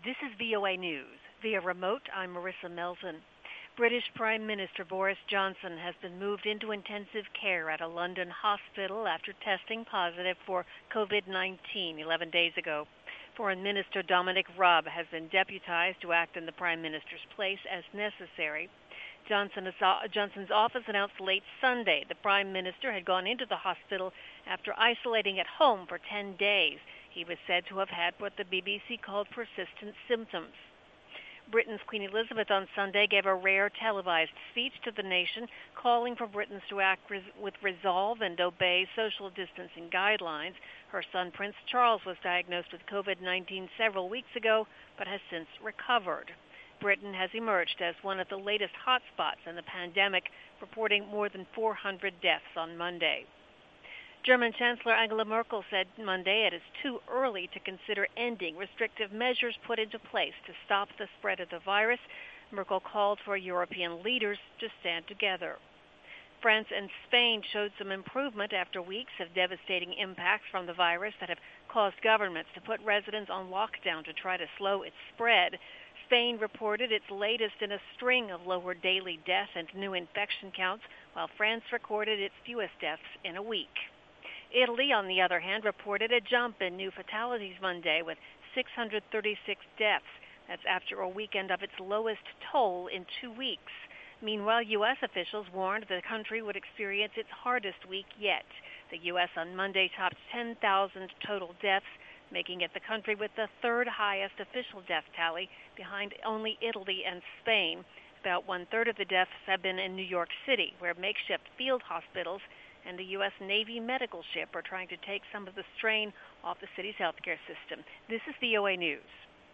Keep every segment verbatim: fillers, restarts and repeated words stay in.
This is V O A News. Via remote, I'm Marissa Melton. British Prime Minister Boris Johnson has been moved into intensive care at a London hospital after testing positive for COVID nineteen eleven days ago. Foreign Minister Dominic Raab has been deputized to act in the Prime Minister's place as necessary. Johnson, Johnson's office announced late Sunday the Prime Minister had gone into the hospital after isolating at home for ten days. He was said to have had what the B B C called persistent symptoms. Britain's Queen Elizabeth on Sunday gave a rare televised speech to the nation, calling for Britons to act res- with resolve and obey social distancing guidelines. Her son, Prince Charles, was diagnosed with COVID nineteen several weeks ago, but has since recovered. Britain has emerged as one of the latest hotspots in the pandemic, reporting more than four hundred deaths on Monday. German Chancellor Angela Merkel said Monday it is too early to consider ending restrictive measures put into place to stop the spread of the virus. Merkel called for European leaders to stand together. France and Spain showed some improvement after weeks of devastating impacts from the virus that have caused governments to put residents on lockdown to try to slow its spread. Spain reported its latest in a string of lower daily death and new infection counts, while France recorded its fewest deaths in a week. Italy, on the other hand, reported a jump in new fatalities Monday with six hundred thirty-six deaths. That's after a weekend of its lowest toll in two weeks. Meanwhile, U S officials warned the country would experience its hardest week yet. The U S on Monday topped ten thousand total deaths, making it the country with the third highest official death tally, behind only Italy and Spain. About one-third of the deaths have been in New York City, where makeshift field hospitals and the U S Navy medical ship are trying to take some of the strain off the city's healthcare system. This is V O A News.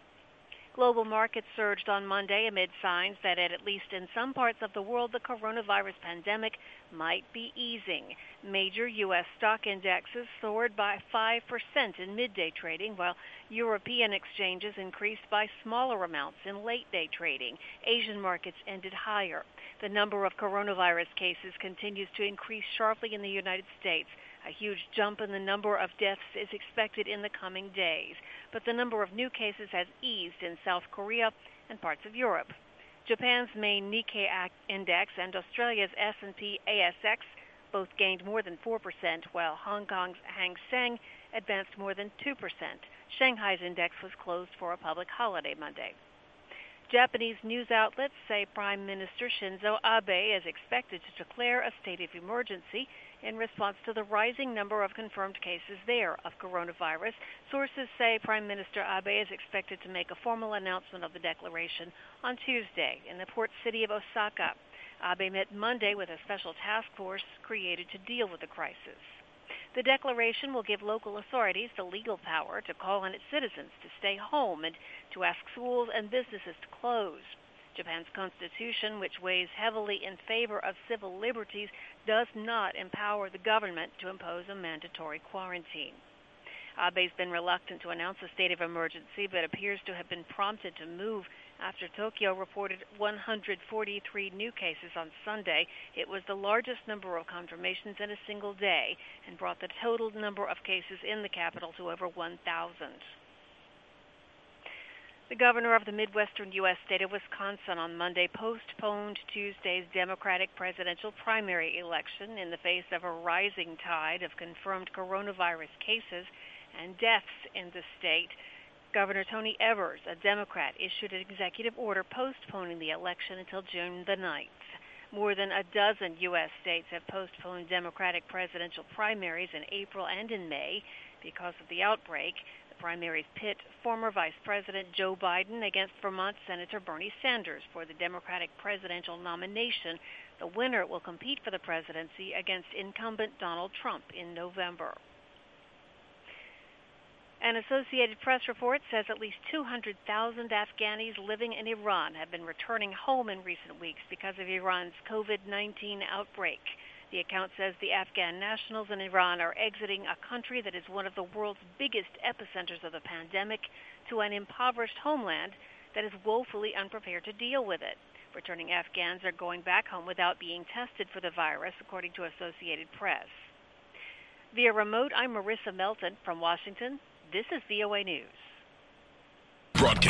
Global markets surged on Monday amid signs that at least in some parts of the world, the coronavirus pandemic might be easing. Major U S stock indexes soared by five percent in midday trading, while European exchanges increased by smaller amounts in late-day trading. Asian markets ended higher. The number of coronavirus cases continues to increase sharply in the United States. A huge jump in the number of deaths is expected in the coming days, but the number of new cases has eased in South Korea and parts of Europe. Japan's main Nikkei index and Australia's S and P A S X both gained more than four percent, while Hong Kong's Hang Seng advanced more than two percent. Shanghai's index was closed for a public holiday Monday. Japanese news outlets say Prime Minister Shinzo Abe is expected to declare a state of emergency in response to the rising number of confirmed cases there of coronavirus. Sources say Prime Minister Abe is expected to make a formal announcement of the declaration on Tuesday in the port city of Osaka. Abe met Monday with a special task force created to deal with the crisis. The declaration will give local authorities the legal power to call on its citizens to stay home and to ask schools and businesses to close. Japan's constitution, which weighs heavily in favor of civil liberties, does not empower the government to impose a mandatory quarantine. Abe's been reluctant to announce a state of emergency, but appears to have been prompted to move after Tokyo reported one hundred forty-three new cases on Sunday. It was the largest number of confirmations in a single day and brought the total number of cases in the capital to over one thousand. The governor of the Midwestern U S state of Wisconsin on Monday postponed Tuesday's Democratic presidential primary election in the face of a rising tide of confirmed coronavirus cases and deaths in the state. Governor Tony Evers, a Democrat, issued an executive order postponing the election until June the ninth. More than a dozen U S states have postponed Democratic presidential primaries in April and in May because of the outbreak. The primaries pit former Vice President Joe Biden against Vermont Senator Bernie Sanders for the Democratic presidential nomination. The winner will compete for the presidency against incumbent Donald Trump in November. An Associated Press report says at least two hundred thousand Afghanis living in Iran have been returning home in recent weeks because of Iran's COVID nineteen outbreak. The account says the Afghan nationals in Iran are exiting a country that is one of the world's biggest epicenters of the pandemic to an impoverished homeland that is woefully unprepared to deal with it. Returning Afghans are going back home without being tested for the virus, according to Associated Press. Via remote, I'm Marissa Melton from Washington. This is V O A News. Broadcast.